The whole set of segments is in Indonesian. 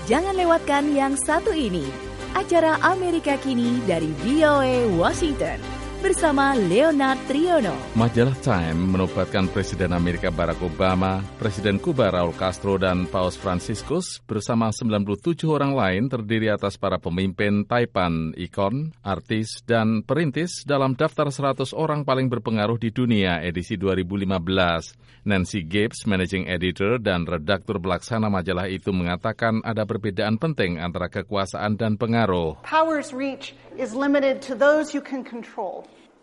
Jangan lewatkan yang satu ini, acara Amerika Kini dari VOA Washington bersama Leonard Triono. Majalah Time menobatkan Presiden Amerika Barack Obama, Presiden Kuba Raul Castro, dan Paus Franciscus bersama 97 orang lain terdiri atas para pemimpin Taipan, ikon, artis, dan perintis dalam daftar 100 orang paling berpengaruh di dunia edisi 2015. Nancy Gibbs, Managing Editor dan redaktur pelaksana majalah itu mengatakan ada perbedaan penting antara kekuasaan dan pengaruh. Power's reach is limited to those you can control.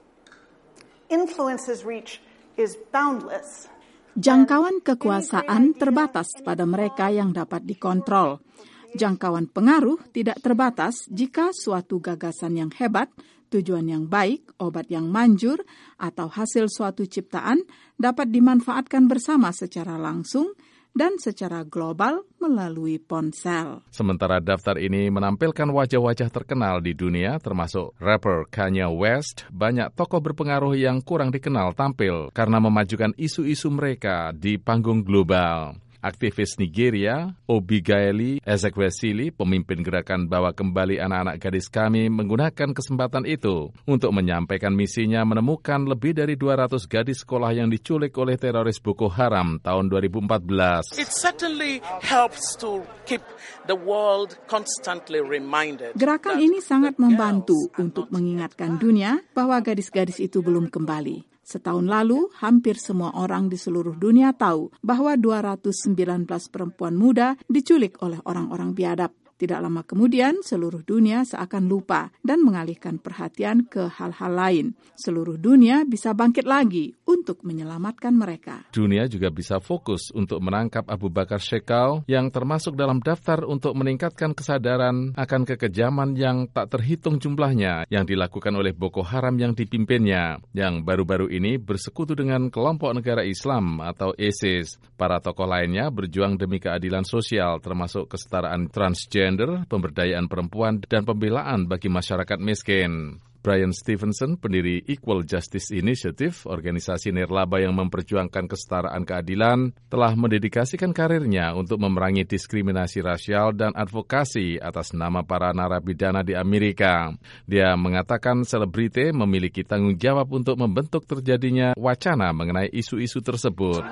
Influence's reach is boundless. Jangkauan kekuasaan terbatas pada mereka yang dapat dikontrol. Jangkauan pengaruh tidak terbatas jika suatu gagasan yang hebat, tujuan yang baik, obat yang manjur, atau hasil suatu ciptaan dapat dimanfaatkan bersama secara langsung dan secara global melalui ponsel. Sementara daftar ini menampilkan wajah-wajah terkenal di dunia, termasuk rapper Kanye West, banyak tokoh berpengaruh yang kurang dikenal tampil karena memajukan isu-isu mereka di panggung global. Aktivis Nigeria, Obigaili Ezekwesili, pemimpin gerakan Bawa Kembali Anak-anak Gadis Kami, menggunakan kesempatan itu untuk menyampaikan misinya menemukan lebih dari 200 gadis sekolah yang diculik oleh teroris Boko Haram tahun 2014. It certainly helps to keep the world constantly reminded. Gerakan ini sangat membantu untuk mengingatkan dunia bahwa gadis-gadis itu belum kembali. Setahun lalu, hampir semua orang di seluruh dunia tahu bahwa 219 perempuan muda diculik oleh orang-orang biadab. Tidak lama kemudian, seluruh dunia seakan lupa dan mengalihkan perhatian ke hal-hal lain. Seluruh dunia bisa bangkit lagi untuk menyelamatkan mereka. Dunia juga bisa fokus untuk menangkap Abu Bakar Shekau yang termasuk dalam daftar untuk meningkatkan kesadaran akan kekejaman yang tak terhitung jumlahnya yang dilakukan oleh Boko Haram yang dipimpinnya, yang baru-baru ini bersekutu dengan kelompok negara Islam atau ISIS. Para tokoh lainnya berjuang demi keadilan sosial, termasuk kesetaraan transgender, pemberdayaan perempuan, dan pembelaan bagi masyarakat miskin. Brian Stevenson, pendiri Equal Justice Initiative, organisasi nirlaba yang memperjuangkan kesetaraan keadilan, telah mendedikasikan karirnya untuk memerangi diskriminasi rasial dan advokasi atas nama para narapidana di Amerika. Dia mengatakan selebriti memiliki tanggung jawab untuk membentuk terjadinya wacana mengenai isu-isu tersebut.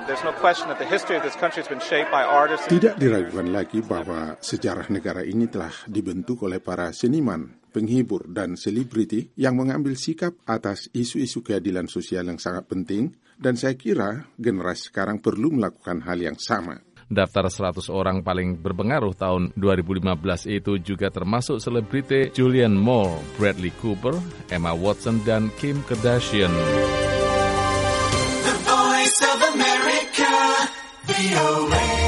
Tidak diragukan lagi bahwa sejarah negara ini telah dibentuk oleh para seniman, penghibur, dan selebriti yang mengambil sikap atas isu-isu keadilan sosial yang sangat penting, dan saya kira generasi sekarang perlu melakukan hal yang sama. Daftar 100 orang paling berpengaruh tahun 2015 itu juga termasuk selebriti Julianne Moore, Bradley Cooper, Emma Watson, dan Kim Kardashian. The Voice of America, VOA.